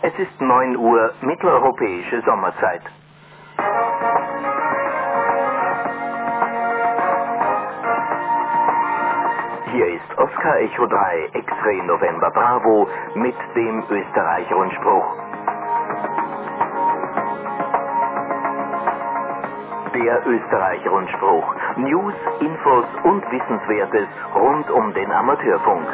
Es ist 9 Uhr mitteleuropäische Sommerzeit. Hier ist Oscar Echo 3 X-Ray November Bravo mit dem Österreich-Rundspruch. Der Österreich-Rundspruch. News, Infos und Wissenswertes rund um den Amateurfunk.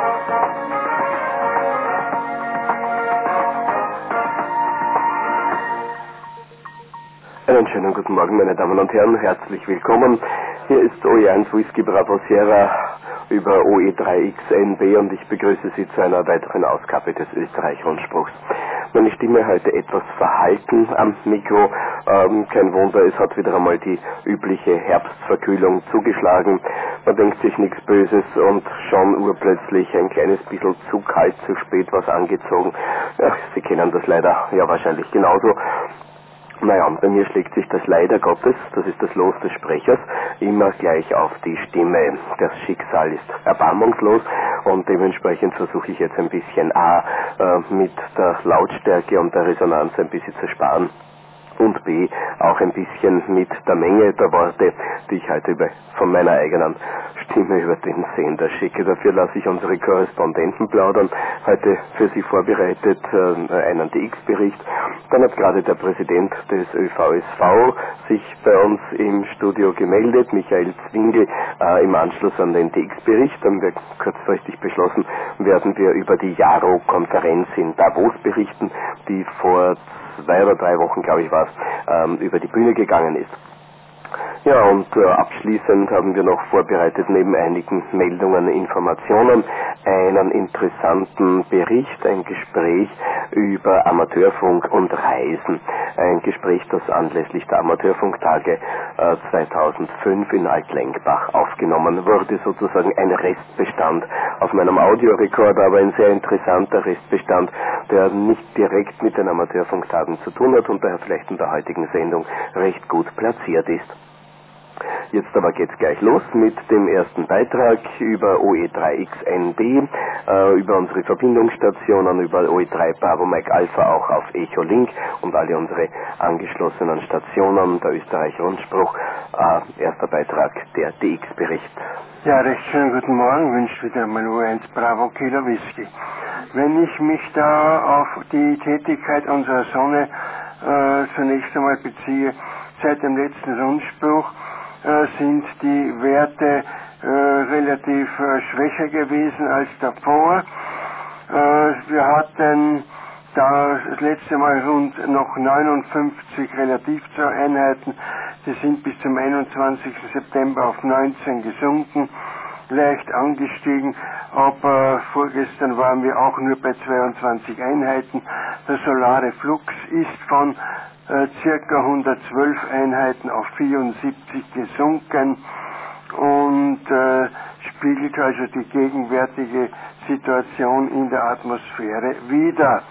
Einen schönen guten Morgen, meine Damen und Herren, herzlich willkommen. Hier ist OE1 Whisky Bravo Sierra über OE3XNB und ich begrüße Sie zu einer weiteren Ausgabe des Österreich-Rundspruchs. Meine Stimme heute etwas verhalten am Mikro, kein Wunder, es hat wieder einmal die übliche Herbstverkühlung zugeschlagen. Man denkt sich nichts Böses und schon urplötzlich ein kleines bisschen zu kalt, zu spät was angezogen. Ja, Sie kennen das leider ja wahrscheinlich genauso. Naja, und bei mir schlägt sich das leider Gottes, das ist das Los des Sprechers, immer gleich auf die Stimme. Das Schicksal ist erbarmungslos und dementsprechend versuche ich jetzt ein bisschen mit der Lautstärke und der Resonanz ein bisschen zu sparen. Und B, auch ein bisschen mit der Menge der Worte, die ich heute von meiner eigenen Stimme über den Sender schicke. Dafür lasse ich unsere Korrespondenten plaudern. Heute für Sie vorbereitet einen DX-Bericht. Dann hat gerade der Präsident des ÖVSV sich bei uns im Studio gemeldet, Michael Zwingel. Im Anschluss an den DX-Bericht haben wir kurzfristig beschlossen, werden wir über die JARO-Konferenz in Davos berichten, die vor 2 oder 3 Wochen, glaube ich, war es, über die Bühne gegangen ist. Ja, und abschließend haben wir noch vorbereitet, neben einigen Meldungen, Informationen, einen interessanten Bericht, ein Gespräch über Amateurfunk und Reisen. Ein Gespräch, das anlässlich der Amateurfunktage 2005 in Altlenkbach aufgenommen wurde, sozusagen ein Restbestand auf meinem Audiorekorder, aber ein sehr interessanter Restbestand, der nicht direkt mit den Amateurfunktagen zu tun hat und daher vielleicht in der heutigen Sendung recht gut platziert ist. Jetzt aber geht's gleich los mit dem ersten Beitrag über OE3XNB, über unsere Verbindungsstationen, über OE3 Bravo Mike Alpha auch auf Echo Link und alle unsere angeschlossenen Stationen, der Österreich-Rundspruch. Erster Beitrag, der DX-Bericht. Ja, recht schönen guten Morgen, wünscht wieder mal OE1 Bravo Kilo Whisky. Wenn ich mich da auf die Tätigkeit unserer Sonne zunächst einmal beziehe, seit dem letzten Rundspruch sind die Werte relativ schwächer gewesen als davor. Wir hatten da das letzte Mal rund noch 59 Relativzahleinheiten. Die sind bis zum 21. September auf 19 gesunken, leicht angestiegen, aber vorgestern waren wir auch nur bei 22 Einheiten. Der solare Flux ist von circa 112 Einheiten auf 74 gesunken und spiegelt also die gegenwärtige Situation in der Atmosphäre wider.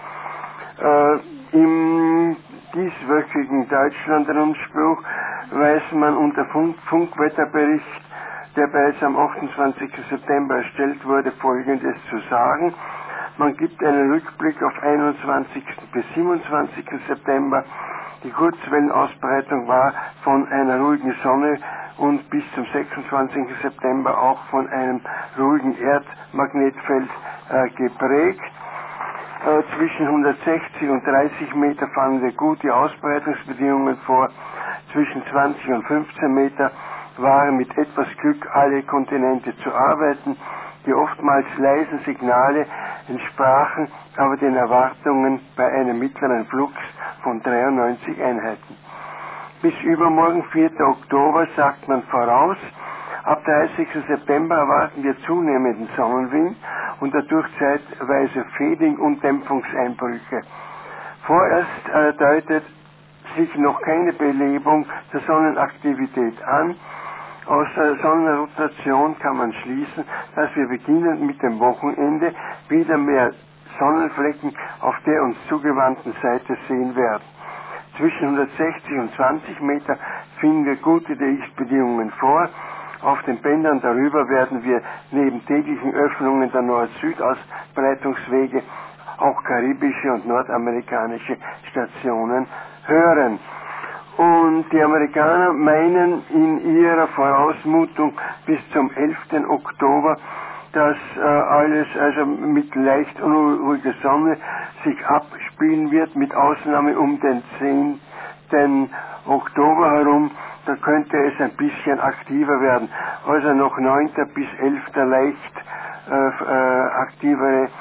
Im dieswöchigen Deutschland-Rundspruch weiß man unter Funkwetterbericht, der bereits am 28. September erstellt wurde, Folgendes zu sagen. Man gibt einen Rückblick auf 21. bis 27. September. Die Kurzwellenausbreitung war von einer ruhigen Sonne und bis zum 26. September auch von einem ruhigen Erdmagnetfeld geprägt. Zwischen 160 und 30 Meter fanden wir gute Ausbreitungsbedingungen vor. Zwischen 20 und 15 Meter waren mit etwas Glück alle Kontinente zu arbeiten. Die oftmals leisen Signale entsprachen aber den Erwartungen bei einem mittleren Flux von 93 Einheiten. Bis übermorgen, 4. Oktober, sagt man voraus. Ab 30. September erwarten wir zunehmenden Sonnenwind und dadurch zeitweise Fading- und Dämpfungseinbrüche. Vorerst deutet sich noch keine Belebung der Sonnenaktivität an. Aus der Sonnenrotation kann man schließen, dass wir beginnend mit dem Wochenende wieder mehr Sonnenflecken auf der uns zugewandten Seite sehen werden. Zwischen 160 und 20 Meter finden wir gute DX-Bedingungen vor. Auf den Bändern darüber werden wir neben täglichen Öffnungen der Nord-Süd-Ausbreitungswege auch karibische und nordamerikanische Stationen hören. Und die Amerikaner meinen in ihrer Vorausmutung bis zum 11. Oktober, dass alles also mit leicht unruhiger Sonne sich abspielen wird, mit Ausnahme um den 10. Oktober herum. Da könnte es ein bisschen aktiver werden. Also noch 9. bis 11. leicht aktivere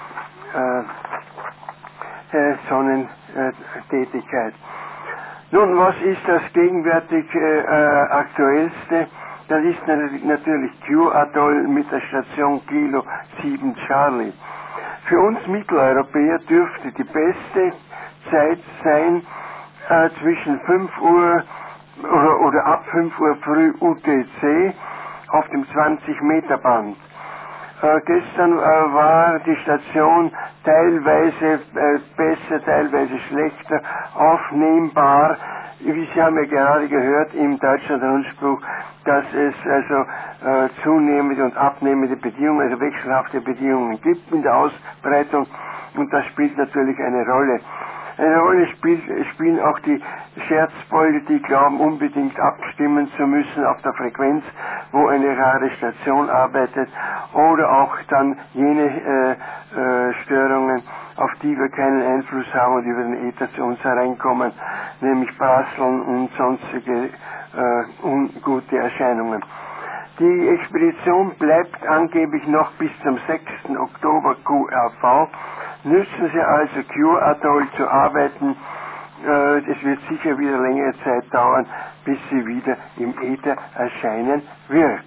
Sonnentätigkeit. Nun, was ist das gegenwärtig aktuellste? Das ist natürlich Q-Atoll mit der Station Kilo 7 Charlie. Für uns Mitteleuropäer dürfte die beste Zeit sein zwischen 5 Uhr oder ab 5 Uhr früh UTC auf dem 20-Meter-Band. Gestern war die Station teilweise besser, teilweise schlechter aufnehmbar. Sie haben ja gerade gehört im Deutschland-Rundspruch, dass es also zunehmende und abnehmende Bedingungen, also wechselhafte Bedingungen gibt in der Ausbreitung, und das spielt natürlich eine Rolle. Eine Rolle spielen auch die Scherzbolde, die glauben, unbedingt abstimmen zu müssen auf der Frequenz, wo eine Radiostation arbeitet, oder auch dann jene Störungen, auf die wir keinen Einfluss haben und über den Äther zu uns hereinkommen, nämlich Prasseln und sonstige ungute Erscheinungen. Die Expedition bleibt angeblich noch bis zum 6. Oktober QRV. Nützen Sie also Q-Atoll zu arbeiten. Es wird sicher wieder längere Zeit dauern, bis sie wieder im Äther erscheinen wird.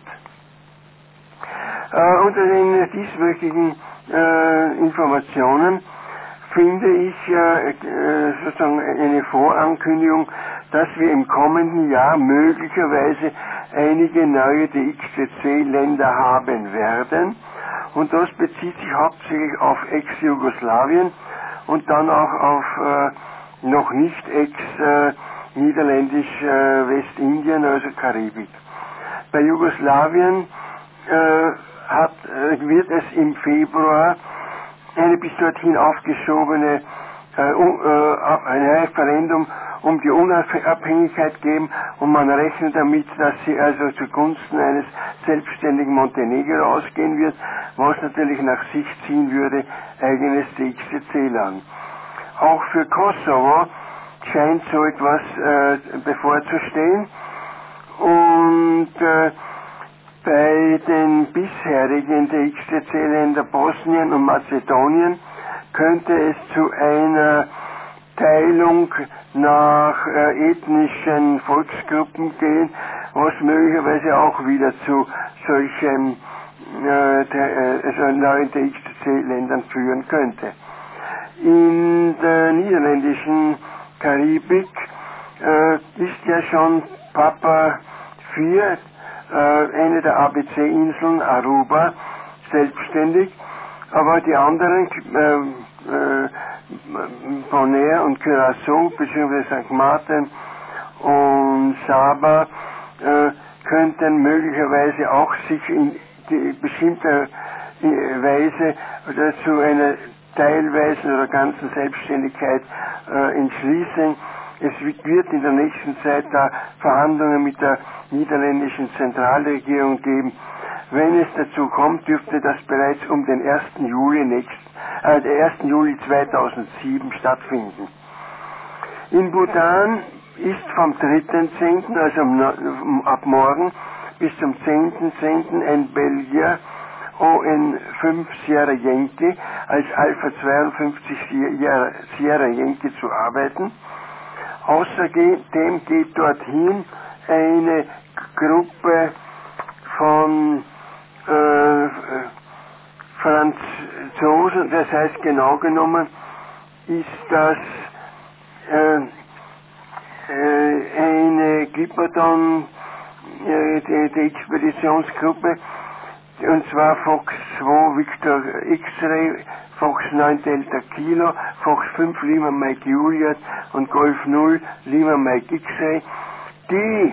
Unter den dieswöchigen Informationen finde ich sozusagen eine Vorankündigung, dass wir im kommenden Jahr möglicherweise einige neue DXCC-Länder haben werden. Und das bezieht sich hauptsächlich auf Ex-Jugoslawien und dann auch auf noch nicht ex-niederländisch Westindien, also Karibik. Bei Jugoslawien wird es im Februar eine bis dorthin aufgeschobene ein Referendum um die Unabhängigkeit geben, und man rechnet damit, dass sie also zugunsten eines selbstständigen Montenegro ausgehen wird, was natürlich nach sich ziehen würde, eigenes DXCC-Land. Auch für Kosovo scheint so etwas bevorzustehen, und bei den bisherigen DXCC-Ländern Bosnien und Mazedonien könnte es zu einer Teilung nach ethnischen Volksgruppen gehen, was möglicherweise auch wieder zu solchen neuen DXCC-Ländern führen könnte. In der niederländischen Karibik ist ja schon Papa 4, eine der ABC-Inseln, Aruba, selbstständig, aber die anderen, Bonaire und Curaçao, bzw. St. Martin und Saba, könnten möglicherweise auch sich in bestimmter Weise oder zu einer teilweisen oder ganzen Selbstständigkeit entschließen. Es wird in der nächsten Zeit da Verhandlungen mit der niederländischen Zentralregierung geben. Wenn es dazu kommt, dürfte das bereits um den 1. Juli 2007 stattfinden. In Bhutan ist vom 3.10., also ab morgen, bis zum 10.10. ein Belgier ON5 Sierra Yankee als Alpha 52 Sierra Yankee zu arbeiten. Außerdem geht dorthin eine Gruppe von Franzosen, das heißt genau genommen ist das eine Clipperton, die Expeditionsgruppe, und zwar Fox 2 Victor X-Ray, Fox 9 Delta Kilo, Fox 5 Lima Mike Juliet und Golf 0 Lima Mike X-Ray, die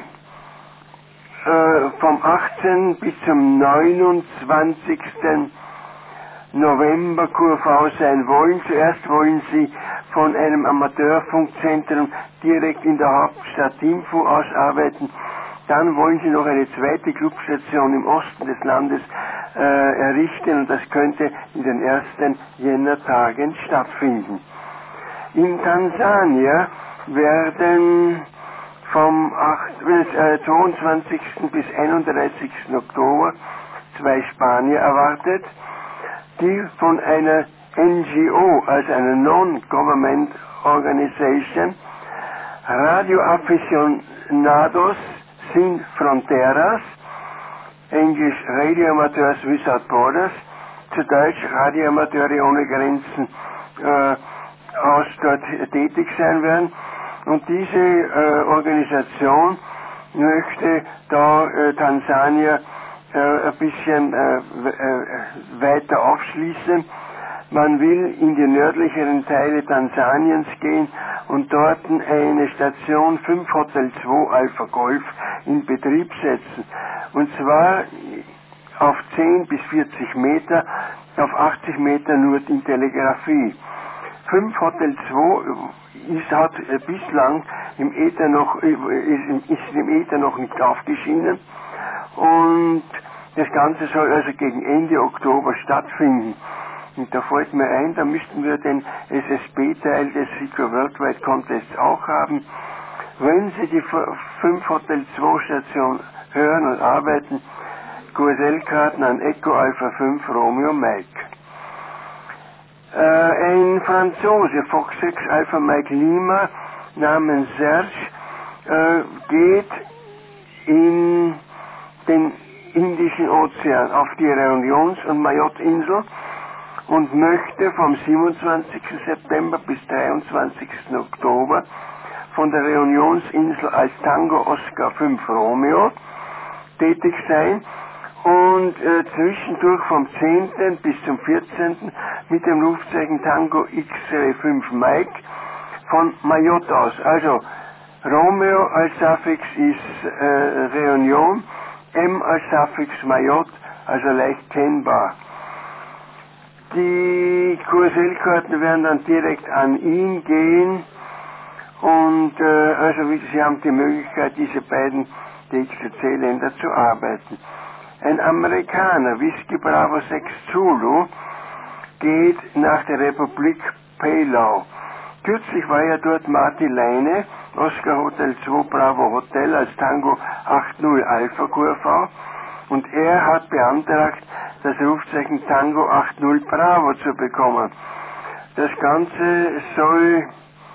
vom 18. bis zum 29. November QV sein wollen. Zuerst wollen sie von einem Amateurfunkzentrum direkt in der Hauptstadt Thimphu aus arbeiten. Dann wollen sie noch eine zweite Clubstation im Osten des Landes errichten und das könnte in den ersten Jännertagen stattfinden. In Tansania werden vom 22. bis 31. Oktober 2 Spanier erwartet, die von einer NGO, also einer Non-Government Organization, Radio Aficionados Sin Fronteras, Englisch Radio Amateurs Without Borders, zu Deutsch Radioamateure ohne Grenzen, aus dort tätig sein werden. Und diese Organisation möchte da Tansania ein bisschen weiter aufschließen. Man will in die nördlicheren Teile Tansaniens gehen und dort eine Station 5 Hotel 2 Alpha Golf in Betrieb setzen. Und zwar auf 10 bis 40 Meter, auf 80 Meter nur in Telegrafie. 5 Hotel 2 hat bislang im Äther noch, ist im Äther noch nicht aufgeschienen und das Ganze soll also gegen Ende Oktober stattfinden. Und da fällt mir ein, da müssten wir den SSB-Teil des Secure Worldwide Contests auch haben. Wenn Sie die 5 Hotel 2 Station hören und arbeiten, QSL-Karten an Echo Alpha 5 Romeo Mike. Ein Franzose, Fox 6 Alpha Mike Lima, namens Serge, geht in den Indischen Ozean auf die Reunions- und Mayotte-Insel und möchte vom 27. September bis 23. Oktober von der Reunionsinsel als Tango Oscar 5 Romeo tätig sein und zwischendurch vom 10. bis zum 14. mit dem Rufzeichen Tango X-Ray 5 Mike von Mayotte aus. Also Romeo als Suffix ist Reunion, M als Suffix Mayotte, also leicht kennbar. Die QSL-Karten werden dann direkt an ihn gehen und also Sie haben die Möglichkeit, diese beiden DXC-Länder zu arbeiten. Ein Amerikaner, Whisky Bravo 6 Zulu, geht nach der Republik Palau. Kürzlich war ja dort Martin Leine, Oscar Hotel 2 Bravo Hotel als Tango 80 Alpha QV und er hat beantragt, das Rufzeichen Tango 80 Bravo zu bekommen. Das Ganze soll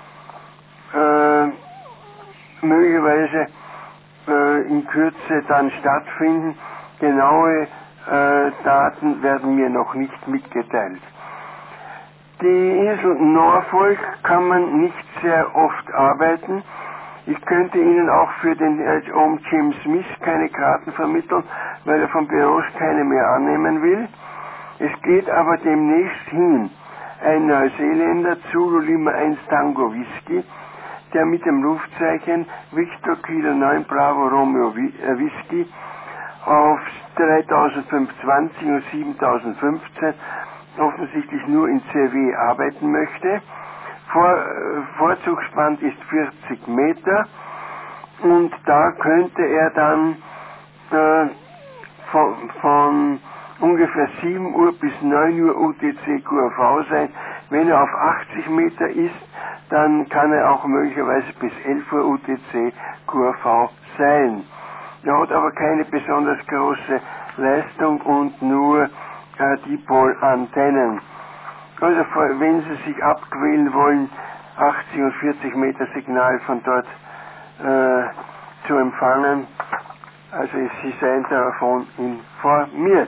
möglicherweise in Kürze dann stattfinden. Genaue Daten werden mir noch nicht mitgeteilt. Die Insel Norfolk kann man nicht sehr oft arbeiten. Ich könnte Ihnen auch für den Ohm Jim Smith keine Karten vermitteln, weil er von Büros keine mehr annehmen will. Es geht aber demnächst hin ein Neuseeländer, Zulu Lima 1 Tango Whisky, der mit dem Rufzeichen Victor Kilo 9 Bravo Romeo Whisky auf 3025 und 7015 offensichtlich nur in CW arbeiten möchte. Vorzugsband ist 40 Meter und da könnte er dann von ungefähr 7 Uhr bis 9 Uhr UTC QRV sein. Wenn er auf 80 Meter ist, dann kann er auch möglicherweise bis 11 Uhr UTC QRV sein. Er hat aber keine besonders große Leistung und nur Dipol-Antennen. Also wenn Sie sich abquälen wollen, 80 und 40 Meter Signal von dort zu empfangen, also Sie seien davon informiert.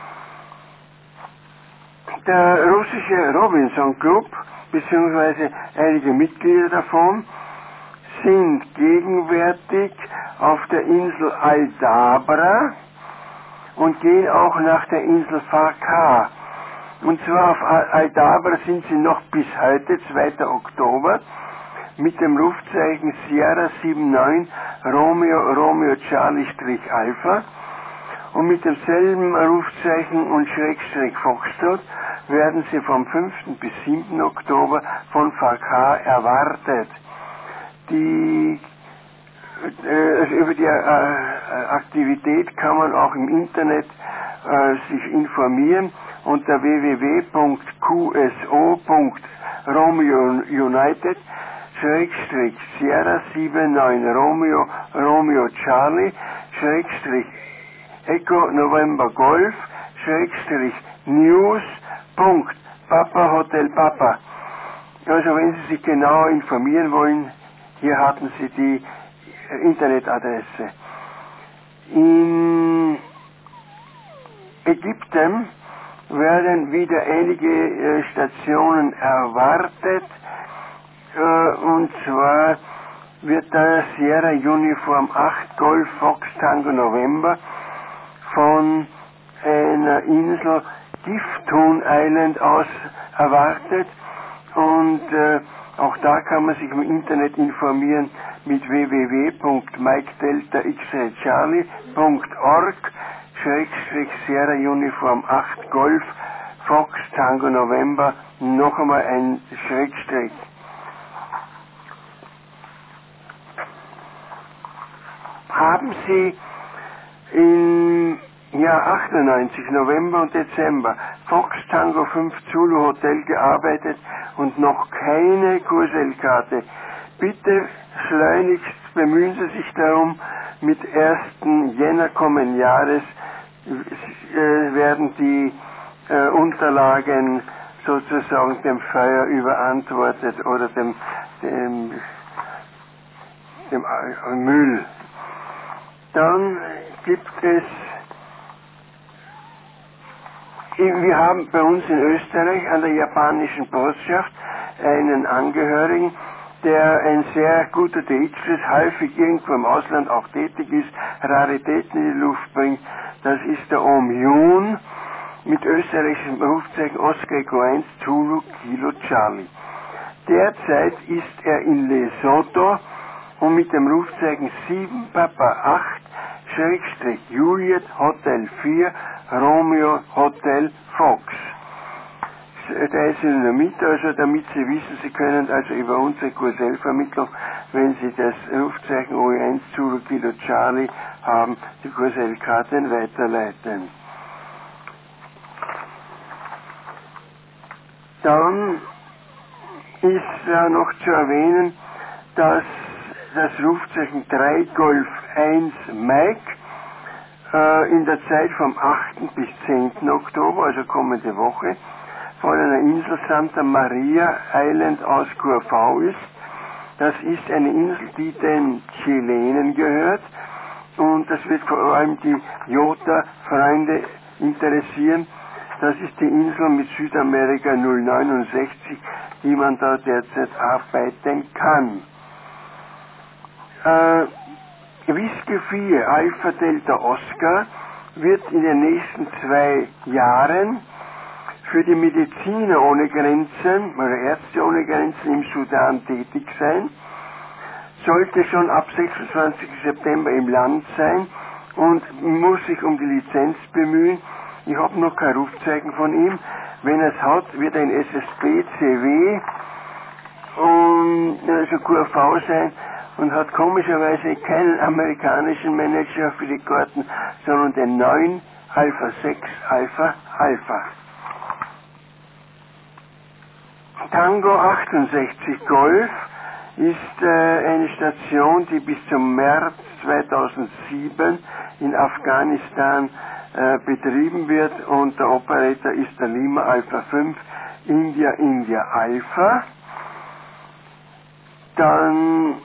Der russische Robinson Club, beziehungsweise einige Mitglieder davon, sind gegenwärtig auf der Insel Aldabra und gehen auch nach der Insel Farkar. Und zwar auf Aldabra sind sie noch bis heute, 2. Oktober, mit dem Rufzeichen Sierra 79 Romeo Charlie Alpha und mit demselben Rufzeichen und Schrägstrich Foxtrot werden Sie vom 5. bis 7. Oktober von VK erwartet. Also über die Aktivität kann man auch im Internet sich informieren unter www.qso.romeounited Sierra 79 Romeo Charlie Echo November Golf News Papa Hotel Papa. Also wenn Sie sich genauer informieren wollen, hier haben Sie die Internetadresse. In Ägypten werden wieder einige Stationen erwartet, und zwar wird da Sierra Uniform 8 Golf Fox Tango November von einer Insel Giftun Island aus erwartet, und auch da kann man sich im Internet informieren mit www.mikedeltaxraycharlie.org Sierra Uniform 8 Golf Fox Tango November, noch einmal ein Schrägstrich. Haben Sie im Jahr 98, November und Dezember, Fox Tango 5 Zulu Hotel gearbeitet und noch keine Kurselkarte? Bitte schleunigst bemühen Sie sich darum, mit 1. Jänner kommenden Jahres werden die Unterlagen sozusagen dem Feuer überantwortet oder dem Müll. Dann gibt es, wir haben bei uns in Österreich an der japanischen Botschaft einen Angehörigen, der ein sehr guter DX ist, häufig irgendwo im Ausland auch tätig ist, Raritäten in die Luft bringt. Das ist der Om Yun mit österreichischem Rufzeichen Oscar Echo 1 Zulu Kilo Charlie. Derzeit ist er in Lesotho und mit dem Rufzeichen 7 Papa 8 Juliet Hotel 4 Romeo Hotel Fox. Der ist in der Mitte, also damit Sie wissen, Sie können also über unsere Kursellvermittlung, wenn Sie das Rufzeichen OE1 Zulu Kilo Charlie haben, die Kursellkarten weiterleiten. Dann ist noch zu erwähnen, dass das Rufzeichen 3 Golf 1 Mike in der Zeit vom 8. bis 10. Oktober, also kommende Woche, von einer Insel Santa Maria Island aus Curacao ist. Das ist eine Insel, die den Chilenen gehört, und das wird vor allem die Jota-Freunde interessieren. Das ist die Insel mit Südamerika 069, die man da derzeit arbeiten kann. Whisky 4 Alpha Delta Oscar wird in den nächsten 2 Jahren für die Mediziner ohne Grenzen, oder Ärzte ohne Grenzen im Sudan tätig sein, sollte schon ab 26. September im Land sein und muss sich um die Lizenz bemühen. Ich habe noch kein Rufzeichen von ihm. Wenn er es hat, wird ein SSB CW und also QV sein, und hat komischerweise keinen amerikanischen Manager für die Karten, sondern den 9 Alpha 6 Alpha Alpha. Tango 68 Golf ist eine Station, die bis zum März 2007 in Afghanistan betrieben wird, und der Operator ist der Lima Alpha 5 India India Alpha. Dann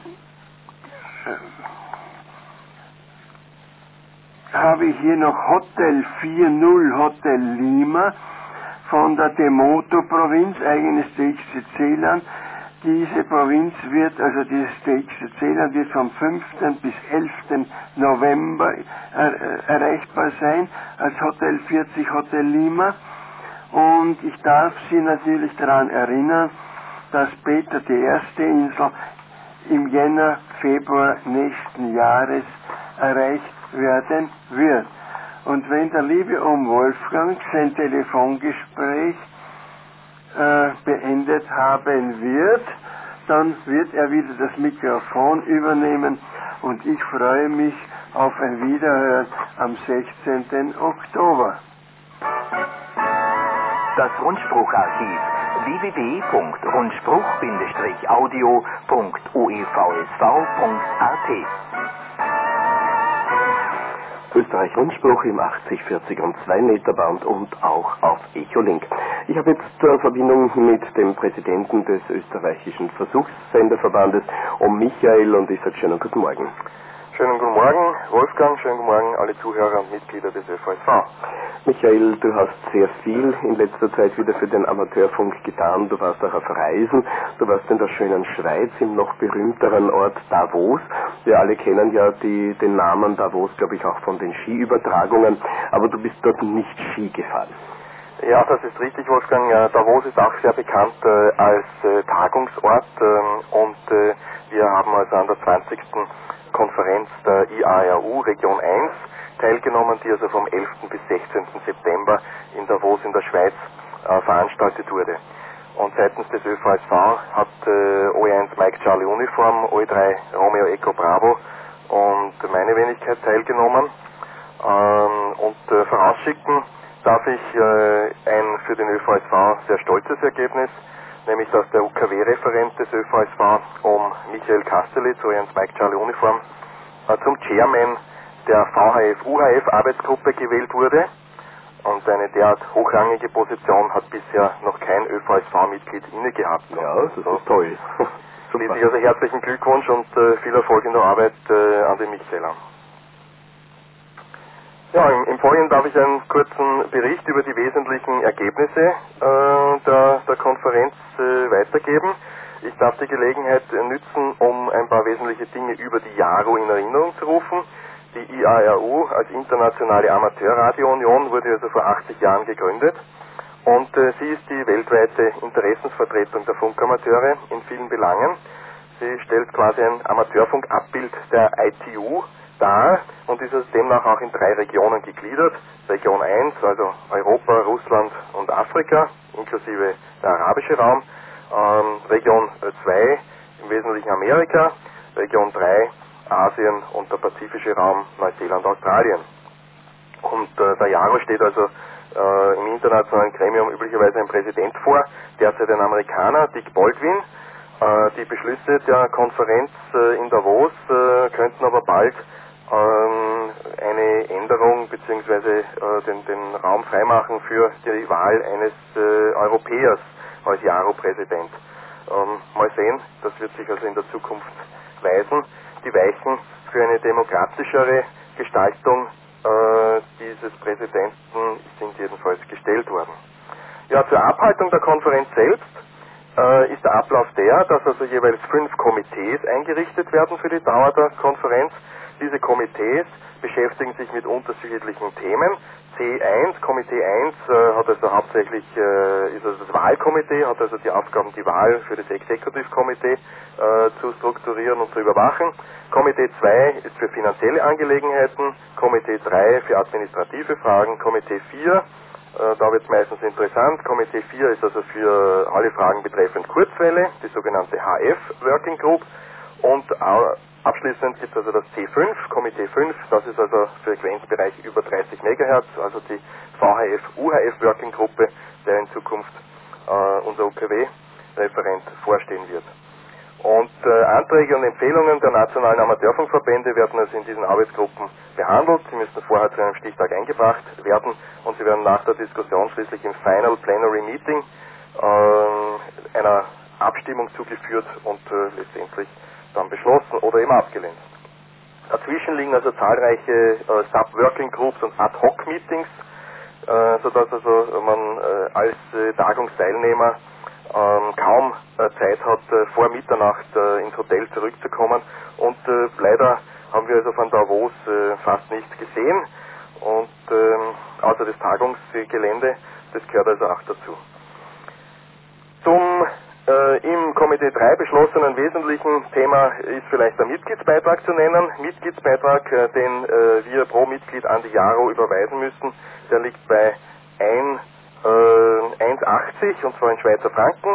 habe ich hier noch Hotel 40 Hotel Lima von der Demoto-Provinz, eigenes DXCC-Land. Diese Provinz wird, also dieses DXCC-Land wird vom 5. bis 11. November erreichbar sein als Hotel 40 Hotel Lima. Und ich darf Sie natürlich daran erinnern, dass Peter, die erste Insel, im Jänner, Februar nächsten Jahres erreicht werden wird. Und wenn der liebe Wolfgang sein Telefongespräch beendet haben wird, dann wird er wieder das Mikrofon übernehmen und ich freue mich auf ein Wiederhören am 16. Oktober. Das Rundsprucharchiv www.rundspruch-audio.uevsv.at. Österreich Rundspruch im 80, 40 und 2 Meter Band und auch auf Echolink. Ich habe jetzt Verbindung mit dem Präsidenten des österreichischen Versuchssenderverbandes, Michael, und ich sage schönen guten Morgen. Schönen guten Morgen, Wolfgang, schönen guten Morgen alle Zuhörer und Mitglieder des ÖVSV. Michael, du hast sehr viel in letzter Zeit wieder für den Amateurfunk getan. Du warst auch auf Reisen, du warst in der schönen Schweiz, im noch berühmteren Ort Davos. Wir alle kennen ja den Namen Davos, glaube ich, auch von den Skiübertragungen, aber du bist dort nicht Ski gefahren. Ja, das ist richtig, Wolfgang. Davos ist auch sehr bekannt als Tagungsort und wir haben also an der 20. Konferenz der IARU Region 1 teilgenommen, die also vom 11. bis 16. September in Davos in der Schweiz veranstaltet wurde. Und seitens des ÖVSV hat OE1 Mike Charlie Uniform, OE3 Romeo Echo Bravo und meine Wenigkeit teilgenommen. Vorausschicken darf ich ein für den ÖVSV sehr stolzes Ergebnis, nämlich dass der UKW-Referent des ÖVSV Michael Kastelitz, OE1 Mike Charlie Uniform, zum Chairman der VHF-UHF-Arbeitsgruppe gewählt wurde. Und eine derart hochrangige Position hat bisher noch kein ÖVSV-Mitglied inne gehabt. Ja, das ist toll. Schließe ich also herzlichen Glückwunsch und viel Erfolg in der Arbeit an den Michael an. Ja, im Folgenden darf ich einen kurzen Bericht über die wesentlichen Ergebnisse der Konferenz weitergeben. Ich darf die Gelegenheit nützen, um ein paar wesentliche Dinge über die JARU in Erinnerung zu rufen. Die IARU als Internationale Amateurradiounion wurde also vor 80 Jahren gegründet und sie ist die weltweite Interessensvertretung der Funkamateure in vielen Belangen. Sie stellt quasi ein Amateurfunkabbild der ITU dar und ist also demnach auch in 3 Regionen gegliedert. Region 1, also Europa, Russland und Afrika, inklusive der arabische Raum. Region 2, im Wesentlichen Amerika. Region 3, Asien und der pazifische Raum, Neuseeland, Australien. Und der JARU steht also im internationalen Gremium üblicherweise ein Präsident vor, derzeit ein Amerikaner, Dick Baldwin. Die Beschlüsse der Konferenz in Davos könnten aber bald eine Änderung bzw. den Raum freimachen für die Wahl eines Europäers als JARU-Präsident. Mal sehen, das wird sich also in der Zukunft weisen. Die Weichen für eine demokratischere Gestaltung dieses Präsidenten sind jedenfalls gestellt worden. Ja, zur Abhaltung der Konferenz selbst ist der Ablauf der, dass also jeweils 5 Komitees eingerichtet werden für die Dauer der Konferenz. Diese Komitees beschäftigen sich mit unterschiedlichen Themen. C1, Komitee 1 hat also hauptsächlich, ist also das Wahlkomitee, hat also die Aufgaben, die Wahl für das Executive Committee zu strukturieren und zu überwachen. Komitee 2 ist für finanzielle Angelegenheiten, Komitee 3 für administrative Fragen, Komitee 4, da wird es meistens interessant, Komitee 4 ist also für alle Fragen betreffend Kurzwelle, die sogenannte HF Working Group, und abschließend gibt es also das C5, Komitee 5, das ist also Frequenzbereich über 30 MHz, also die VHF-UHF Working Gruppe, der in Zukunft unser UKW-Referent vorstehen wird. Und Anträge und Empfehlungen der nationalen Amateurfunkverbände werden also in diesen Arbeitsgruppen behandelt. Sie müssen vorher zu einem Stichtag eingebracht werden und sie werden nach der Diskussion schließlich im Final Plenary Meeting einer Abstimmung zugeführt und letztendlich dann beschlossen oder eben abgelehnt. Dazwischen liegen also zahlreiche Sub-Working Groups und Ad-Hoc-Meetings, sodass also man als Tagungsteilnehmer kaum Zeit hat, vor Mitternacht ins Hotel zurückzukommen und leider haben wir also von Davos fast nichts gesehen und außer das Tagungsgelände, das gehört also auch dazu. Zum im Komitee 3 beschlossenen wesentlichen Thema ist vielleicht der Mitgliedsbeitrag zu nennen. Mitgliedsbeitrag, den wir pro Mitglied an die JARU überweisen müssen, der liegt bei 1 1,80 und zwar in Schweizer Franken,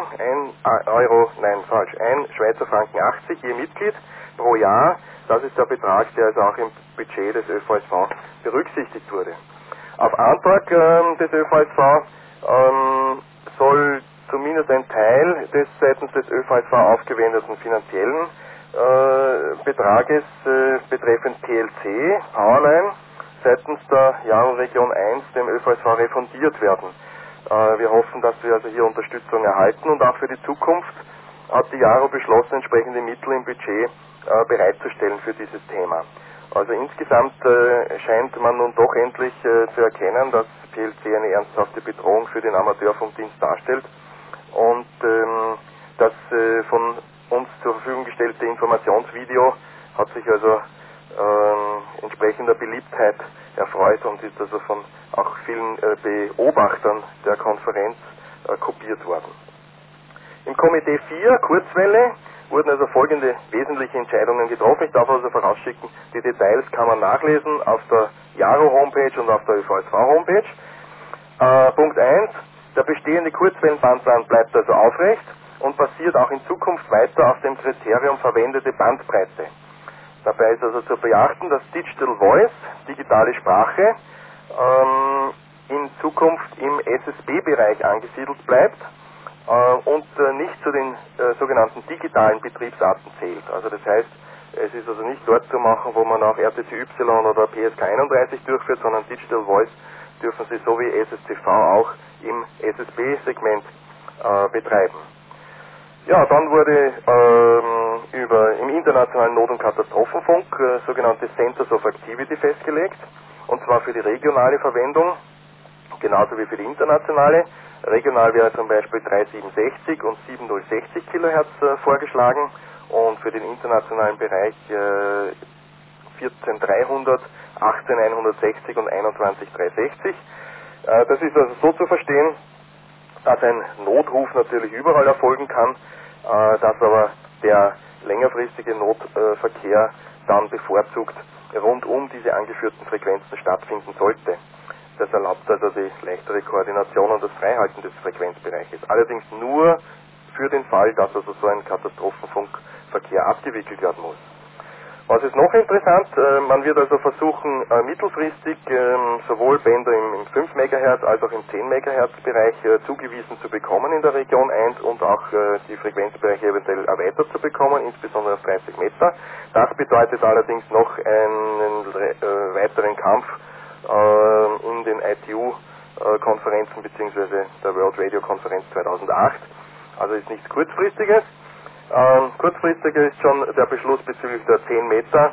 1 Schweizer Franken 80 je Mitglied pro Jahr. Das ist der Betrag, der also auch im Budget des ÖVSV berücksichtigt wurde. Auf Antrag des ÖVSV soll zumindest ein Teil des seitens des ÖVSV aufgewendeten finanziellen Betrages betreffend PLC, Powerline, seitens der Jaro-Region 1 dem ÖVSV refundiert werden. Wir hoffen, dass wir also hier Unterstützung erhalten und auch für die Zukunft hat die Jaro beschlossen, entsprechende Mittel im Budget bereitzustellen für dieses Thema. Also insgesamt scheint man nun doch endlich zu erkennen, dass PLC eine ernsthafte Bedrohung für den Amateurfunkdienst darstellt und das von uns zur Verfügung gestellte Informationsvideo hat sich also entsprechender Beliebtheit erfreut und ist also von auch vielen Beobachtern der Konferenz kopiert worden. Im Komitee 4, Kurzwelle, wurden also folgende wesentliche Entscheidungen getroffen. Ich darf also vorausschicken, die Details kann man nachlesen auf der Jaro-Homepage und auf der ÖVSV-Homepage. Punkt 1, der bestehende Kurzwellenbandplan bleibt also aufrecht und basiert auch in Zukunft weiter auf dem Kriterium verwendete Bandbreite. Dabei ist also zu beachten, dass Digital Voice, digitale Sprache, in Zukunft im SSB-Bereich angesiedelt bleibt und nicht zu den sogenannten digitalen Betriebsarten zählt. Also das heißt, es ist also nicht dort zu machen, wo man auch RTCY oder PSK 31 durchführt, sondern Digital Voice dürfen Sie so wie SSTV auch im SSB-Segment betreiben. Ja, dann wurde im internationalen Not- und Katastrophenfunk sogenannte Centers of Activity festgelegt, und zwar für die regionale Verwendung, genauso wie für die internationale. Regional wäre zum Beispiel 3760 und 7060 Kilohertz vorgeschlagen und für den internationalen Bereich 14300, 18160 und 21360. Das ist also so zu verstehen, dass ein Notruf natürlich überall erfolgen kann, dass aber der längerfristige Notverkehr dann bevorzugt rund um diese angeführten Frequenzen stattfinden sollte. Das erlaubt also die leichtere Koordination und das Freihalten des Frequenzbereiches. Allerdings nur für den Fall, dass also so ein Katastrophenfunkverkehr abgewickelt werden muss. Was ist noch interessant? Man wird also versuchen, mittelfristig sowohl Bänder im 5 MHz als auch im 10 MHz Bereich zugewiesen zu bekommen in der Region 1 und auch die Frequenzbereiche eventuell erweitert zu bekommen, insbesondere auf 30 Meter. Das bedeutet allerdings noch einen weiteren Kampf in den ITU-Konferenzen bzw. der World Radio Konferenz 2008. Also ist nichts Kurzfristiges. Kurzfristiger ist schon der Beschluss bezüglich der 10 Meter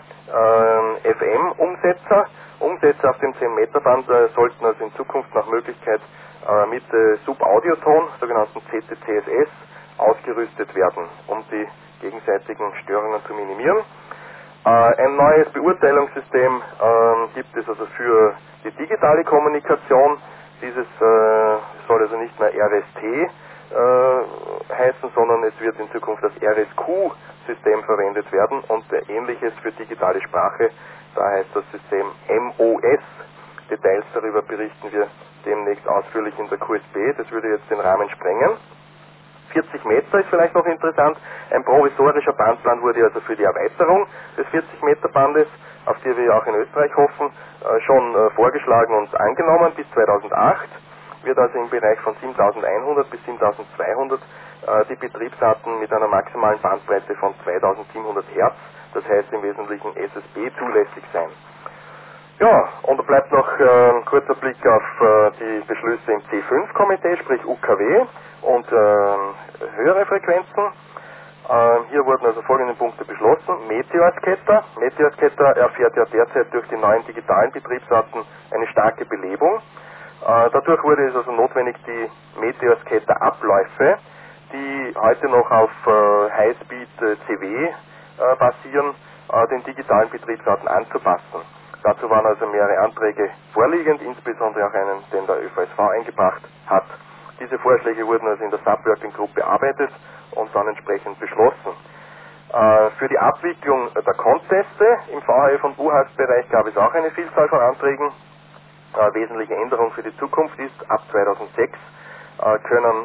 FM-Umsetzer. Umsätze auf dem 10 Meter Band sollten also in Zukunft nach Möglichkeit mit Subaudioton, sogenannten CTCSS, ausgerüstet werden, um die gegenseitigen Störungen zu minimieren. Ein neues Beurteilungssystem gibt es also für die digitale Kommunikation. Dieses soll also nicht mehr RST heißen, sondern es wird in Zukunft das RSQ-System verwendet werden und ähnliches für digitale Sprache. Da heißt das System MOS. Details darüber berichten wir demnächst ausführlich in der QSB. Das würde jetzt den Rahmen sprengen. 40 Meter ist vielleicht noch interessant. Ein provisorischer Bandplan wurde also für die Erweiterung des 40 Meter Bandes, auf die wir auch in Österreich hoffen, schon vorgeschlagen und angenommen bis 2008. Wird also im Bereich von 7100 bis 7200 die Betriebsarten mit einer maximalen Bandbreite von 2700 Hertz, das heißt im Wesentlichen SSB, zulässig sein. Ja, und da bleibt noch ein kurzer Blick auf die Beschlüsse im C5-Komitee, sprich UKW und höhere Frequenzen. Hier wurden also folgende Punkte beschlossen. Meteor-Scatter. Meteor-Scatter erfährt ja derzeit durch die neuen digitalen Betriebsarten eine starke Belebung. Dadurch wurde es also notwendig, die Meteor-Scatter-Abläufe, die heute noch auf Highspeed-CW basieren, den digitalen Betriebsarten anzupassen. Dazu waren also mehrere Anträge vorliegend, insbesondere auch einen, den der ÖVSV eingebracht hat. Diese Vorschläge wurden also in der Subworking Group bearbeitet und dann entsprechend beschlossen. Für die Abwicklung der Conteste im VHF- und UHF-Bereich gab es auch eine Vielzahl von Anträgen. Wesentliche Änderung für die Zukunft ist, ab 2006 können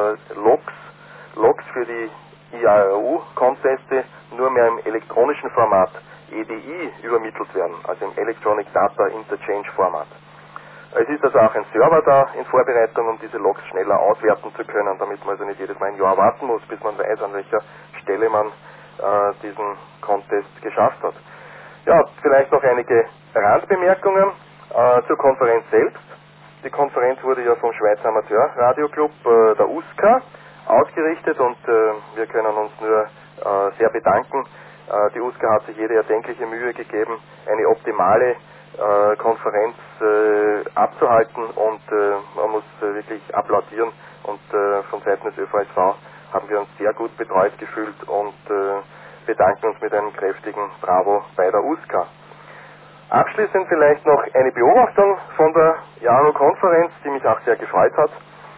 Logs für die IARU-Conteste nur mehr im elektronischen Format EDI übermittelt werden, also im Electronic Data Interchange Format. Es ist also auch ein Server da in Vorbereitung, um diese Logs schneller auswerten zu können, damit man also nicht jedes Mal ein Jahr warten muss, bis man weiß, an welcher Stelle man diesen Contest geschafft hat. Ja, vielleicht noch einige Randbemerkungen zur Konferenz selbst. Die Konferenz wurde ja vom Schweizer Amateur-Radioclub, der USCA, ausgerichtet und wir können uns nur sehr bedanken. Die USCA hat sich jede erdenkliche Mühe gegeben, eine optimale Konferenz abzuhalten und man muss wirklich applaudieren und von Seiten des ÖVSV haben wir uns sehr gut betreut gefühlt und bedanken uns mit einem kräftigen Bravo bei der USCA. Abschließend vielleicht noch eine Beobachtung von der JARO-Konferenz, die mich auch sehr gefreut hat.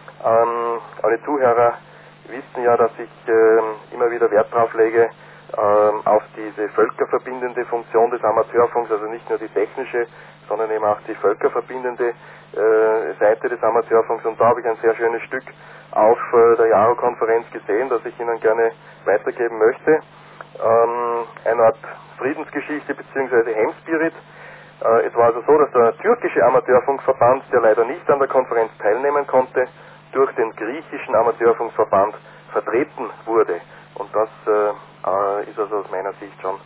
Alle Zuhörer wissen ja, dass ich immer wieder Wert darauf lege, auf diese völkerverbindende Funktion des Amateurfunks, also nicht nur die technische, sondern eben auch die völkerverbindende Seite des Amateurfunks. Und da habe ich ein sehr schönes Stück auf der JARO-Konferenz gesehen, das ich Ihnen gerne weitergeben möchte. Eine Art Friedensgeschichte bzw. Hemspirit. Es war also so, dass der türkische Amateurfunkverband, der leider nicht an der Konferenz teilnehmen konnte, durch den griechischen Amateurfunkverband vertreten wurde. Und das ist also aus meiner Sicht schon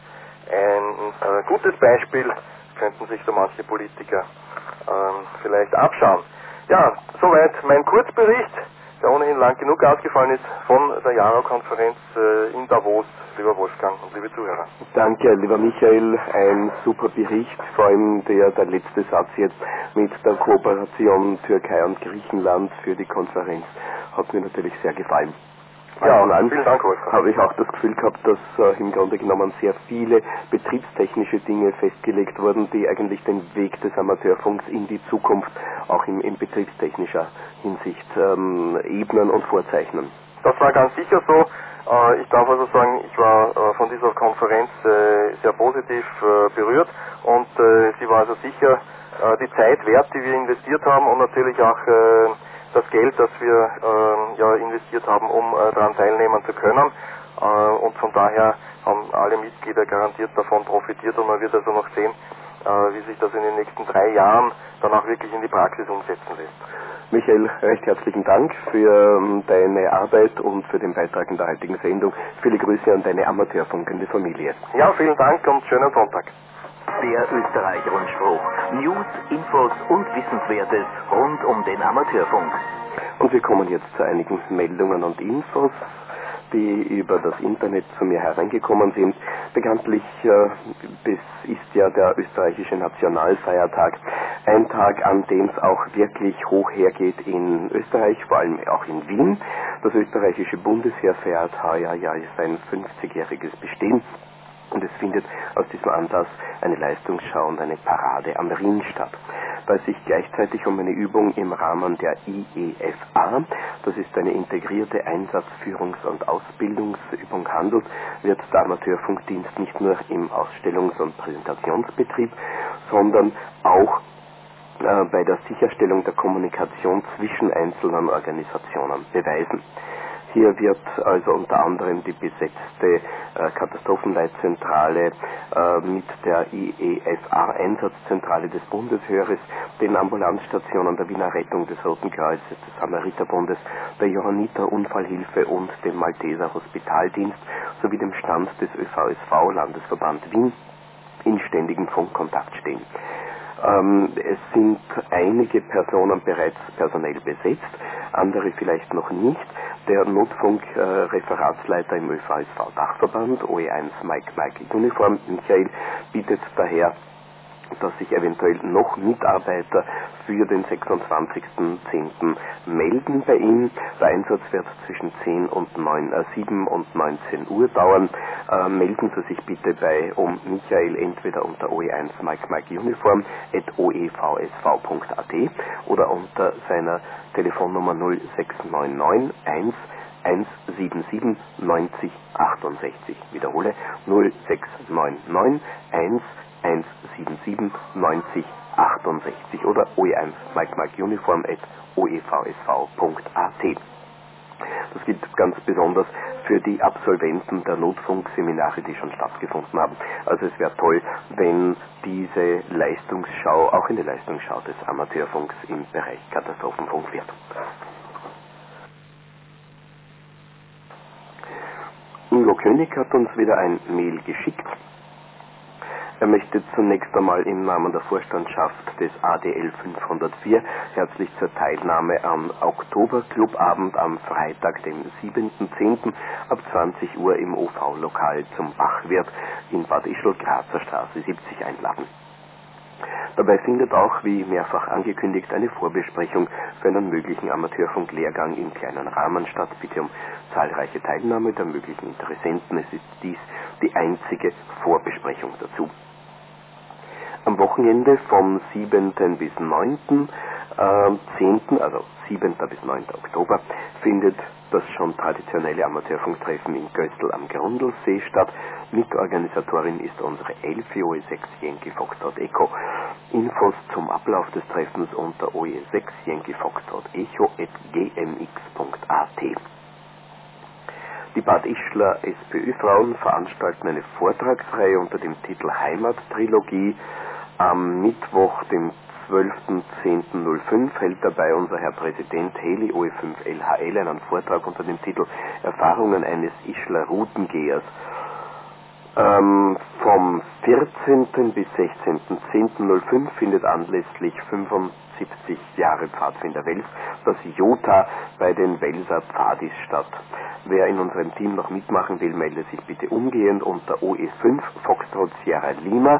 ein gutes Beispiel, könnten sich so manche Politiker vielleicht abschauen. Ja, soweit mein Kurzbericht, der ohnehin lang genug ausgefallen ist, von der JARO-Konferenz in Davos, lieber Wolfgang und liebe Zuhörer. Danke, lieber Michael, ein super Bericht, vor allem der letzte Satz jetzt mit der Kooperation Türkei und Griechenland für die Konferenz hat mir natürlich sehr gefallen. Ja, vielen Dank, Wolfgang. Habe ich auch das Gefühl gehabt, dass im Grunde genommen sehr viele betriebstechnische Dinge festgelegt wurden, die eigentlich den Weg des Amateurfunks in die Zukunft auch in betriebstechnischer Hinsicht ebnen und vorzeichnen. Das war ganz sicher so. Ich darf also sagen, ich war von dieser Konferenz sehr positiv berührt und sie war also sicher die Zeit wert, die wir investiert haben und natürlich auch das Geld, das wir investiert haben, um daran teilnehmen zu können. Und von daher haben alle Mitglieder garantiert davon profitiert und man wird also noch sehen, wie sich das in den nächsten 3 Jahren dann auch wirklich in die Praxis umsetzen lässt. Michael, recht herzlichen Dank für deine Arbeit und für den Beitrag in der heutigen Sendung. Viele Grüße an deine amateurfunkende Familie. Ja, vielen Dank und schönen Sonntag. Der Österreich-Rundspruch. News, Infos und Wissenswertes rund um den Amateurfunk. Und wir kommen jetzt zu einigen Meldungen und Infos, die über das Internet zu mir hereingekommen sind. Bekanntlich ist ja der österreichische Nationalfeiertag ein Tag, an dem es auch wirklich hoch hergeht in Österreich, vor allem auch in Wien. Das österreichische Bundesheer feiert heuer ja sein 50-jähriges Bestehen. Und es findet aus diesem Anlass eine Leistungsschau und eine Parade am Ring statt. Da es sich gleichzeitig um eine Übung im Rahmen der IEFA, das ist eine integrierte Einsatzführungs- und Ausbildungsübung handelt, wird der Amateurfunkdienst nicht nur im Ausstellungs- und Präsentationsbetrieb, sondern auch bei der Sicherstellung der Kommunikation zwischen einzelnen Organisationen beweisen. Hier wird also unter anderem die besetzte Katastrophenleitzentrale mit der IEFA-Einsatzzentrale des Bundesheeres, den Ambulanzstationen der Wiener Rettung, des Roten Kreuzes, des Samariterbundes, der Johanniter Unfallhilfe und dem Malteser Hospitaldienst sowie dem Stand des ÖVSV Landesverband Wien in ständigem Funkkontakt stehen. Es sind einige Personen bereits personell besetzt, andere vielleicht noch nicht. Der Notfunk-Referatsleiter im ÖVSV-Dachverband, OE1 Mike Uniform, Michael, bietet daher, dass sich eventuell noch Mitarbeiter für den 26.10. melden bei ihm. Der Einsatz wird zwischen 7 und 19 Uhr dauern. Melden Sie sich bitte bei Michael entweder unter OE1 Mike Uniform @oevsv.at oder unter seiner Telefonnummer 0699 177 90 68. Wiederhole 0699 1 0177 90 68 oder OE1 mike.uniform@oevsv.at. Das gilt ganz besonders für die Absolventen der Notfunkseminare, die schon stattgefunden haben. Also es wäre toll, wenn diese Leistungsschau auch eine Leistungsschau des Amateurfunks im Bereich Katastrophenfunk wird. Ingo König hat uns wieder ein Mail geschickt. Er möchte zunächst einmal im Namen der Vorstandschaft des ADL 504 herzlich zur Teilnahme am Oktoberclubabend am Freitag, dem 7.10. ab 20 Uhr im OV-Lokal zum Bachwirt in Bad Ischl, Grazer Straße 70 einladen. Dabei findet auch, wie mehrfach angekündigt, eine Vorbesprechung für einen möglichen Amateurfunklehrgang im kleinen Rahmen statt. Bitte um zahlreiche Teilnahme der möglichen Interessenten. Es ist dies die einzige Vorbesprechung dazu. Am Wochenende vom 7. bis 9. 10., also 7. bis 9. Oktober, findet das schon traditionelle Amateurfunktreffen in Göstl am Grundlsee statt. Mitorganisatorin ist unsere Elfi OE6 Yankee Foxtrot Echo. Infos zum Ablauf des Treffens unter OE6 Yankee Foxtrot Echo @gmx.at. Die Bad Ischler SPÖ-Frauen veranstalten eine Vortragsreihe unter dem Titel Heimattrilogie. Am Mittwoch, dem 12.10.05, hält dabei unser Herr Präsident Heli OE5LHL einen Vortrag unter dem Titel Erfahrungen eines Ischler Routengehers. Vom 14. bis 16.10.05 findet anlässlich 75 Jahre Pfadfinder Wels das Jota bei den Welser Pfadis statt. Wer in unserem Team noch mitmachen will, melde sich bitte umgehend unter OE5 Foxtrot Sierra Lima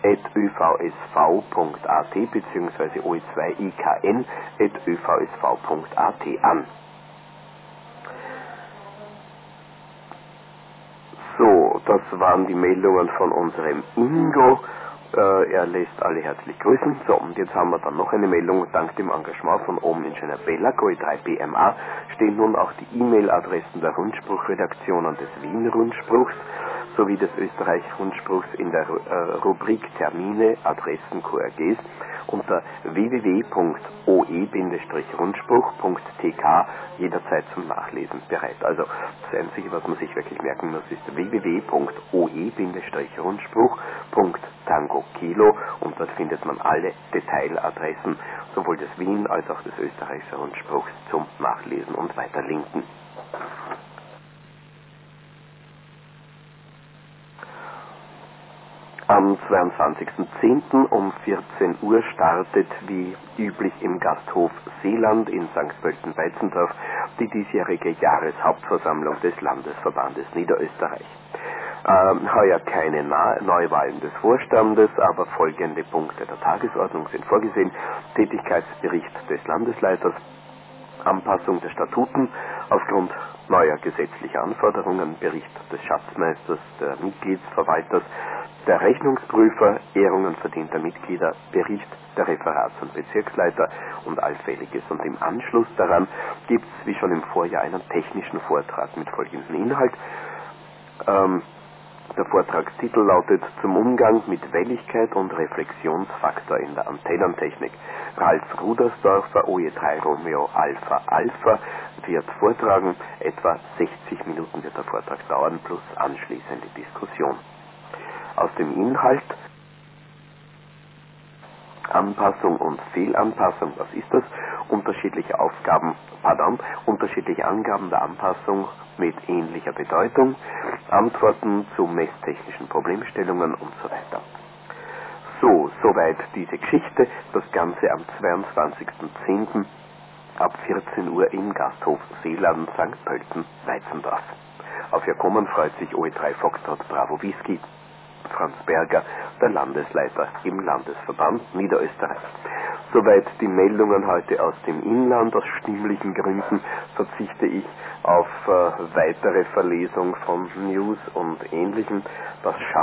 @övsv.at bzw. OE2 IKN @övsv.at an. So, das waren die Meldungen von unserem Ingo. Er lässt alle herzlich grüßen. So, und jetzt haben wir dann noch eine Meldung. Dank dem Engagement von Oberingenieur Bellack, OE3 BMA, stehen nun auch die E-Mail-Adressen der Rundspruchredaktionen des Wien-Rundspruchs sowie des Österreich-Rundspruchs in der Rubrik Termine, Adressen, QRGs unter www.oe-rundspruch.tk jederzeit zum Nachlesen bereit. Also das Einzige, was man sich wirklich merken muss, ist www.oe-rundspruch.tango Kilo und dort findet man alle Detailadressen, sowohl des Wien als auch des österreichischen Rundspruchs zum Nachlesen und Weiterlinken. Am 22.10. um 14 Uhr startet wie üblich im Gasthof Seeland in St. Pölten-Weitzendorf die diesjährige Jahreshauptversammlung des Landesverbandes Niederösterreich. Heuer keine Neuwahlen des Vorstandes, aber folgende Punkte der Tagesordnung sind vorgesehen: Tätigkeitsbericht des Landesleiters, Anpassung der Statuten aufgrund neuer gesetzlicher Anforderungen, Bericht des Schatzmeisters, der Mitgliedsverwalters, der Rechnungsprüfer, Ehrungen verdienter Mitglieder, Bericht der Referats- und Bezirksleiter und Allfälliges. Und im Anschluss daran gibt es, wie schon im Vorjahr, einen technischen Vortrag mit folgendem Inhalt. Der Vortragstitel lautet Zum Umgang mit Welligkeit und Reflexionsfaktor in der Antennentechnik. Ralf Rudersdorfer, OE3 Romeo Alpha Alpha, wird vortragen. Etwa 60 Minuten wird der Vortrag dauern, plus anschließende Diskussion. Aus dem Inhalt: Anpassung und Fehlanpassung, was ist das? Unterschiedliche Angaben der Anpassung mit ähnlicher Bedeutung, Antworten zu messtechnischen Problemstellungen und so weiter. So, soweit diese Geschichte. Das Ganze am 22.10. ab 14 Uhr im Gasthof Seeland, St. Pölten-Weitzendorf. Auf Ihr Kommen freut sich OE3 Foxtrot Bravo Whisky Franz Berger, der Landesleiter im Landesverband Niederösterreich. Soweit die Meldungen heute aus dem Inland. Aus stimmlichen Gründen verzichte ich auf weitere Verlesung von News und Ähnlichem. Das